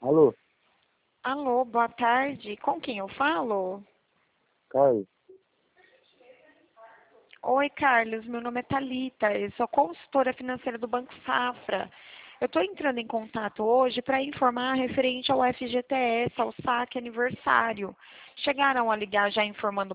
Alô, Alô, boa tarde. Com quem eu falo? Carlos. Oi, Carlos. Meu nome é Thalita. Eu sou consultora financeira do Banco Safra. Eu estou entrando em contato hoje para informar referente ao FGTS, ao saque aniversário. Chegaram a ligar já informando